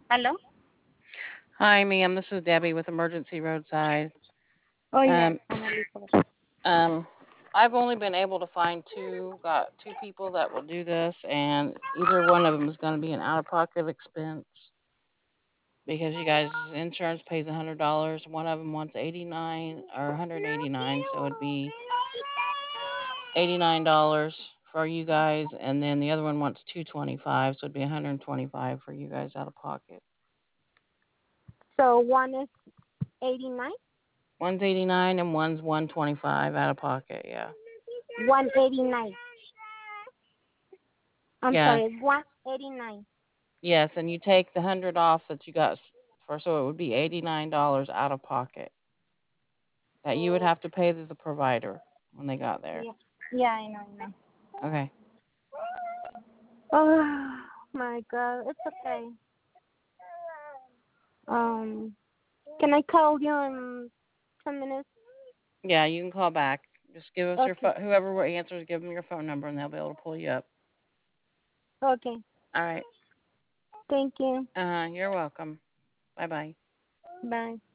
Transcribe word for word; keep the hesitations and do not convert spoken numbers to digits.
Hello? Hi, ma'am. This is Debbie with Emergency Roadside. Oh, yes, Um, I'm Elizabeth. um, I've only been able to find two, got two people that will do this, and either one of them is going to be an out-of-pocket expense because you guys' insurance pays one hundred dollars. One of them wants eighty-nine or one hundred eighty-nine, so it'd be eighty-nine dollars for you guys, and then the other one wants two hundred twenty-five, so it'd be one hundred twenty-five for you guys out of pocket. So one is eighty-nine, One's eighty-nine and one's one hundred twenty-five out of pocket. Yeah. one eighty-nine. I'm Yes. sorry, one eighty-nine. Yes, and you take the hundred off that you got s- for, so it would be eighty-nine dollars out of pocket that you would Oh, have to pay to the provider when they got there. yeah. Yeah, I know, I know. Okay. Oh, my God. It's okay. Um, can I call you in ten minutes? Yeah, you can call back. Just give us your Okay. phone. Whoever answers, give them your phone number, and they'll be able to pull you up. Okay. All right. Thank you. Uh, you're welcome. Bye bye. Bye.